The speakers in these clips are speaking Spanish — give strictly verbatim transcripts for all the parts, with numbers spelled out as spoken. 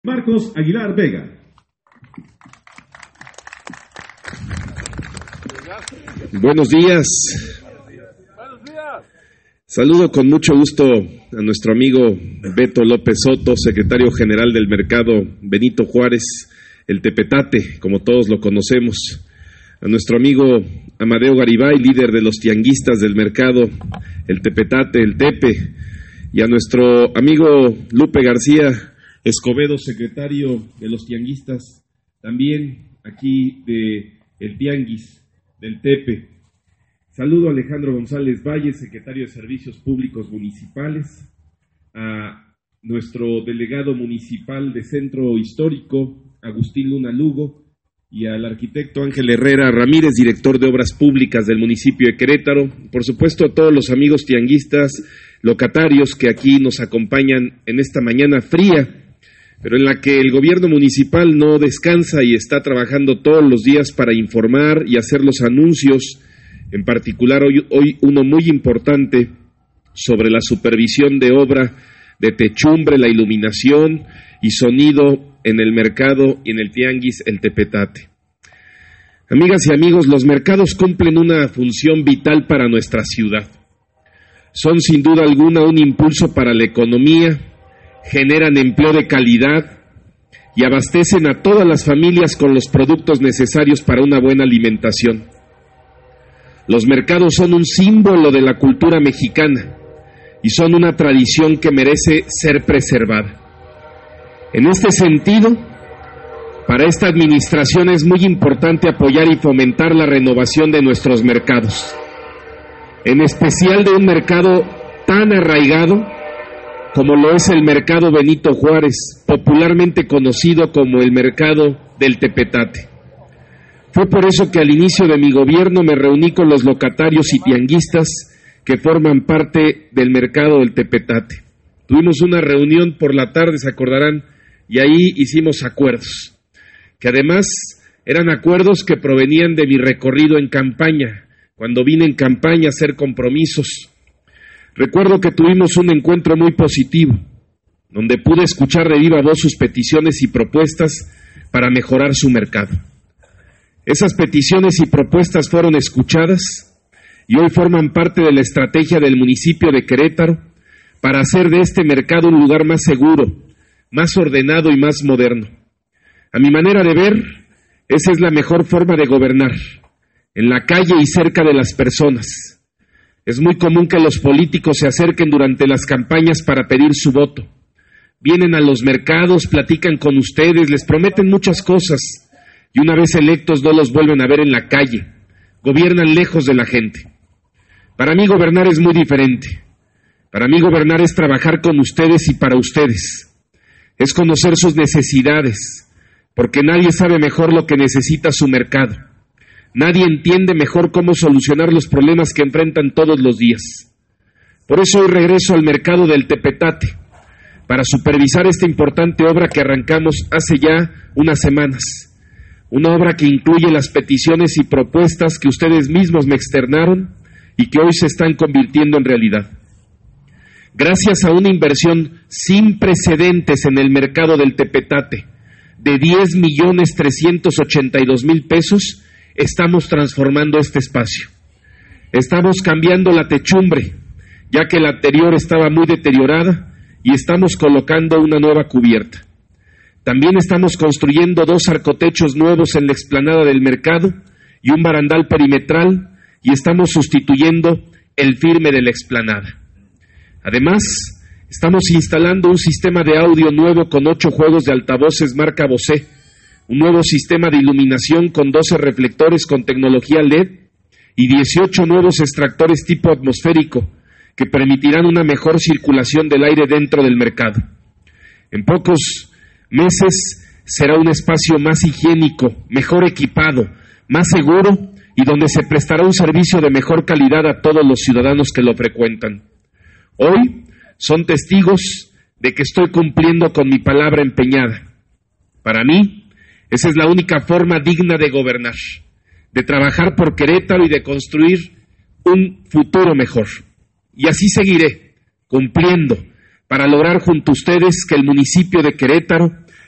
Marcos Aguilar Vega. Buenos días. Saludo con mucho gusto a nuestro amigo Beto López Soto, secretario general del mercado Benito Juárez, el Tepetate, como todos lo conocemos. A nuestro amigo Amadeo Garibay, líder de los tianguistas del mercado, el Tepetate, el Tepe. Y a nuestro amigo Lupe García Escobedo, secretario de los tianguistas, también aquí de el Tianguis del Tepe. Saludo a Alejandro González Valle, secretario de Servicios Públicos Municipales, a nuestro delegado municipal de Centro Histórico, Agustín Luna Lugo, y al arquitecto Ángel Herrera Ramírez, director de Obras Públicas del municipio de Querétaro. Por supuesto, a todos los amigos tianguistas, locatarios que aquí nos acompañan en esta mañana fría, pero en la que el gobierno municipal no descansa y está trabajando todos los días para informar y hacer los anuncios, en particular hoy, hoy uno muy importante sobre la supervisión de obra de techumbre, la iluminación y sonido en el mercado y en el tianguis El Tepetate. Amigas y amigos, los mercados cumplen una función vital para nuestra ciudad. Son sin duda alguna un impulso para la economía, generan empleo de calidad y abastecen a todas las familias con los productos necesarios para una buena alimentación. Los mercados son un símbolo de la cultura mexicana y son una tradición que merece ser preservada. En este sentido, para esta administración es muy importante apoyar y fomentar la renovación de nuestros mercados, en especial de un mercado tan arraigado como lo es el mercado Benito Juárez, popularmente conocido como el mercado del Tepetate. Fue por eso que al inicio de mi gobierno me reuní con los locatarios y tianguistas que forman parte del mercado del Tepetate. Tuvimos una reunión por la tarde, se acordarán, y ahí hicimos acuerdos, que además eran acuerdos que provenían de mi recorrido en campaña, cuando vine en campaña a hacer compromisos. Recuerdo que tuvimos un encuentro muy positivo, donde pude escuchar de viva voz sus peticiones y propuestas para mejorar su mercado. Esas peticiones y propuestas fueron escuchadas y hoy forman parte de la estrategia del municipio de Querétaro para hacer de este mercado un lugar más seguro, más ordenado y más moderno. A mi manera de ver, esa es la mejor forma de gobernar, en la calle y cerca de las personas. Es muy común que los políticos se acerquen durante las campañas para pedir su voto. Vienen a los mercados, platican con ustedes, les prometen muchas cosas y una vez electos no los vuelven a ver en la calle. Gobiernan lejos de la gente. Para mí gobernar es muy diferente. Para mí gobernar es trabajar con ustedes y para ustedes. Es conocer sus necesidades, porque nadie sabe mejor lo que necesita su mercado. Nadie entiende mejor cómo solucionar los problemas que enfrentan todos los días. Por eso hoy regreso al mercado del Tepetate, para supervisar esta importante obra que arrancamos hace ya unas semanas. Una obra que incluye las peticiones y propuestas que ustedes mismos me externaron y que hoy se están convirtiendo en realidad. Gracias a una inversión sin precedentes en el mercado del Tepetate, de diez millones trescientos ochenta y dos mil pesos, estamos transformando este espacio. Estamos cambiando la techumbre, ya que la anterior estaba muy deteriorada, y estamos colocando una nueva cubierta. También estamos construyendo dos arcotechos nuevos en la explanada del mercado y un barandal perimetral, y estamos sustituyendo el firme de la explanada. Además, estamos instalando un sistema de audio nuevo con ocho juegos de altavoces marca Bose, un nuevo sistema de iluminación con doce reflectores con tecnología L E D y dieciocho nuevos extractores tipo atmosférico que permitirán una mejor circulación del aire dentro del mercado. En pocos meses será un espacio más higiénico, mejor equipado, más seguro y donde se prestará un servicio de mejor calidad a todos los ciudadanos que lo frecuentan. Hoy son testigos de que estoy cumpliendo con mi palabra empeñada. Para mí, esa es la única forma digna de gobernar, de trabajar por Querétaro y de construir un futuro mejor. Y así seguiré, cumpliendo, para lograr junto a ustedes que el municipio de Querétaro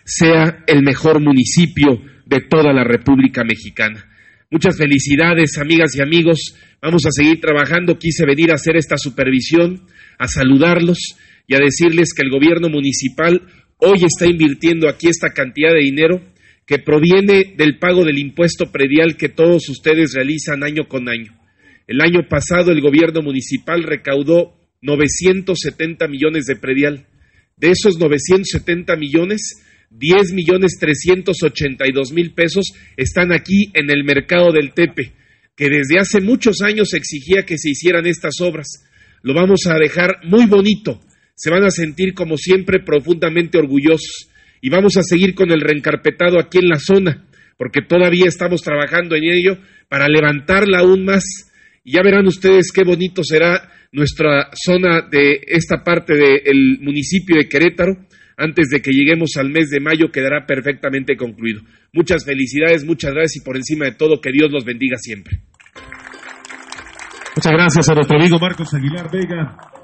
sea el mejor municipio de toda la República Mexicana. Muchas felicidades, amigas y amigos. Vamos a seguir trabajando. Quise venir a hacer esta supervisión, a saludarlos y a decirles que el gobierno municipal hoy está invirtiendo aquí esta cantidad de dinero que proviene del pago del impuesto predial que todos ustedes realizan año con año. El año pasado el gobierno municipal recaudó novecientos setenta millones de predial. De esos novecientos setenta millones, diez millones trescientos ochenta y dos mil pesos están aquí en el mercado del Tepe, que desde hace muchos años exigía que se hicieran estas obras. Lo vamos a dejar muy bonito, se van a sentir como siempre profundamente orgullosos y vamos a seguir con el reencarpetado aquí en la zona, porque todavía estamos trabajando en ello para levantarla aún más. Y ya verán ustedes qué bonito será nuestra zona de esta parte del municipio de Querétaro. Antes de que lleguemos al mes de mayo quedará perfectamente concluido. Muchas felicidades, muchas gracias y por encima de todo que Dios los bendiga siempre. Muchas gracias a nuestro amigo Marcos Aguilar Vega.